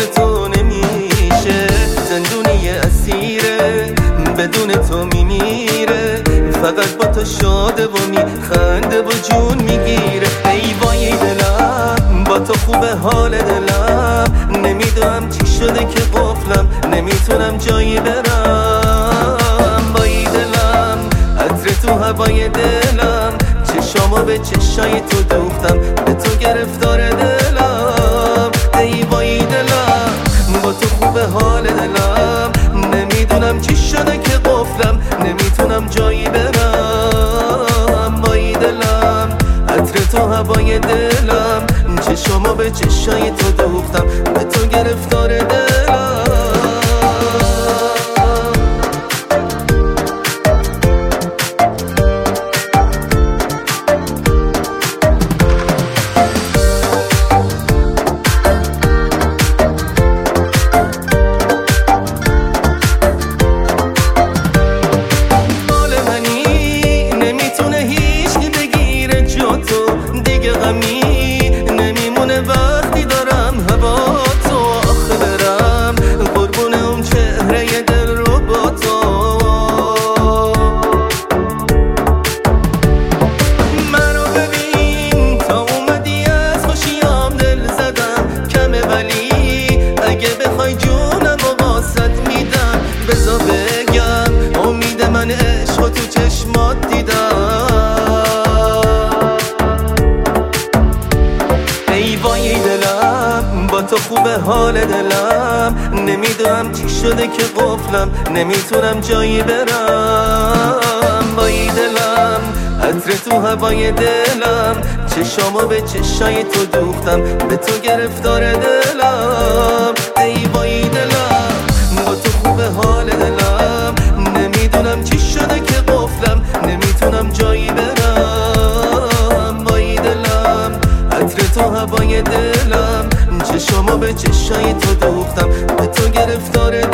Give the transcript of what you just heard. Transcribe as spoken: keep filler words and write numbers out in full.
تو نمیشه، زندونی اسیره بدون تو میمیره، فقط با تو شاده و میخنده و جون میگیره. ای وای دلم با تو خوبه حال دلم، نمیدونم چی شده که قفلم نمیتونم جایی برم. وای دلم عطر تو هوای دلم، چشامو به چشای تو دوختم به تو گرفتار دلم. ای وای دلم با تو خوبه حال دلم، نمیدونم چی شده که قفلم نمیتونم جایی برم. وای دلم عطر تو هوای دلم، چشامو به چشای تو دوختم به تو گرفتار دلم. نمیمونه وقتی دارم هوا تو، آخه برم قربون اون چهره دل رو با تو. منو ببین تا اومدی از خوشیام دل زدم کمه، ولی اگه بخوای جونم و واسط میدم. بذار بگم امید من عشق تو چشمات دیدم. ای وای دلم با تو خوبه حال دلم، نمیدونم چی شده که قفلم نمیتونم جایی برم. وای دلم عطر تو هوای دلم، چشامو به چشای تو دوختم به تو گرفتار دلم. ای وای دلم با تو خوبه حال دلم، نمیدونم چی شده که قفلم نمیتونم جایی برم. وای دلم عطر تو هوای دلم، چشامو به چشای تو دوختم به تو گرفتار